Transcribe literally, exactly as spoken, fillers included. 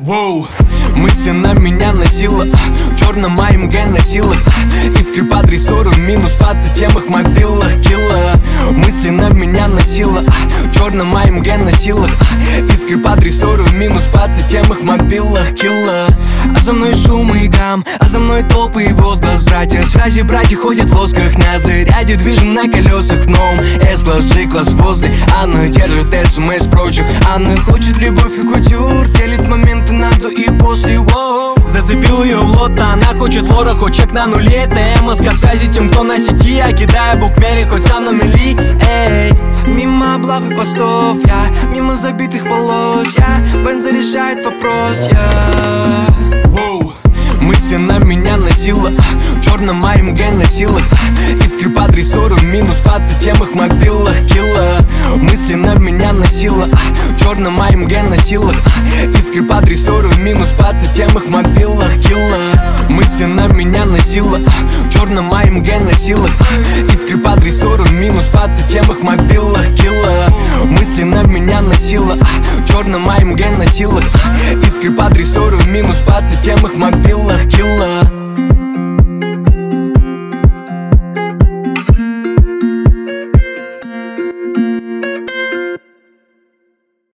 Воу. Мысли на меня носила, черным моим гэ носила. Искры по дрессуру, минус по тем их мобилах килла. Мысли на меня носила, черным моим гэ носила. Искры по дрессуру, минус по тем их мобилах килла. А за мной шум и гам, а за мной толпы и возглас. Братья, связи, братья ходят в лосках. На заряде движем на колесах в новом S-класс, G-класс возле. Она держит смс прочих. Она хочет любовь и кутюр, делит моменты на до и после. Воу. Зацепил ее в лото, она хочет лора, хоть чек на нуле. ТМС связи тем, кто на сети. Я кидаю букмеры, хоть сам на мели. Эй, мимо облав и постов я, мимо забитых полос я. Бенза решает вопрос я. Воу. Мысли на меня носила, черным моим гэ носила. Искры по дрессуру, минус по тем их мобилах килла. Мысли на меня носила, черным моим гэ носила. Искры по дрессуру, минус по тем их мобилах килла. Мысли на меня носила, черным моим гэ носила. Искры по дрессуру, минус по тем их мобилах килла. Мысли на меня носила, черным моим гэ носила. Искры по дрессуру, минус по тем их мобилах килла.